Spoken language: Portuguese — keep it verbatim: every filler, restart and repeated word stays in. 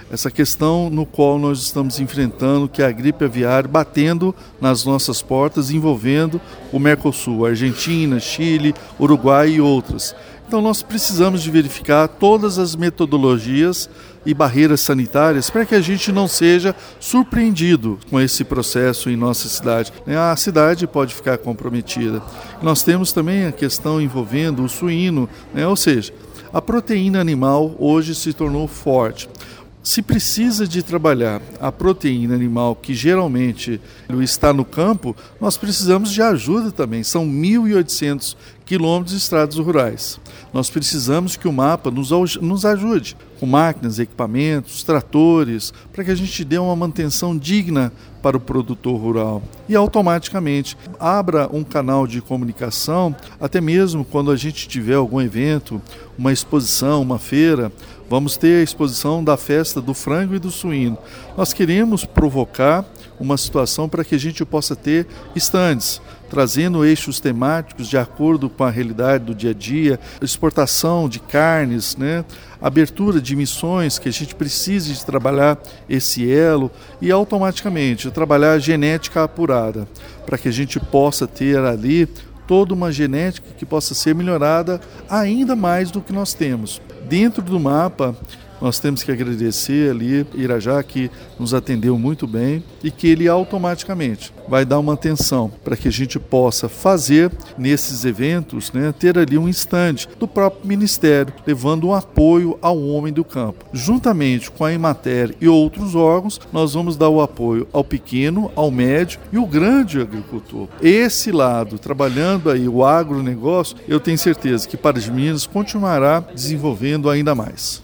essa questão no qual nós estamos enfrentando, que é a gripe aviária, batendo nas nossas portas, envolvendo o Mercosul, Argentina, Chile, Uruguai e outras. Então nós precisamos de verificar todas as metodologias e barreiras sanitárias para que a gente não seja surpreendido com esse processo em nossa cidade. A cidade pode ficar comprometida. Nós temos também a questão envolvendo o suíno, né? Ou seja, a proteína animal hoje se tornou forte. Se precisa de trabalhar a proteína animal, que geralmente está no campo, nós precisamos de ajuda também. São mil e oitocentos quilômetros de estradas rurais. Nós precisamos que o mapa nos, nos ajude com máquinas, equipamentos, tratores, para que a gente dê uma manutenção digna para o produtor rural. E automaticamente abra um canal de comunicação, até mesmo quando a gente tiver algum evento, uma exposição, uma feira. Vamos ter a exposição da festa do frango e do suíno. Nós queremos provocar uma situação para que a gente possa ter estandes, trazendo eixos temáticos de acordo com a realidade do dia a dia, exportação de carnes, né? Abertura de missões, que a gente precise de trabalhar esse elo e automaticamente trabalhar a genética apurada, para que a gente possa ter ali toda uma genética que possa ser melhorada ainda mais do que nós temos. Dentro do mapa, nós temos que agradecer ali Irajá, que nos atendeu muito bem e que ele automaticamente vai dar uma atenção para que a gente possa fazer nesses eventos, né, ter ali um estande do próprio Ministério, levando um apoio ao homem do campo. Juntamente com a Emater e outros órgãos, nós vamos dar o apoio ao pequeno, ao médio e o grande agricultor. Esse lado, trabalhando aí o agronegócio, eu tenho certeza que Paraty de Minas continuará desenvolvendo ainda mais.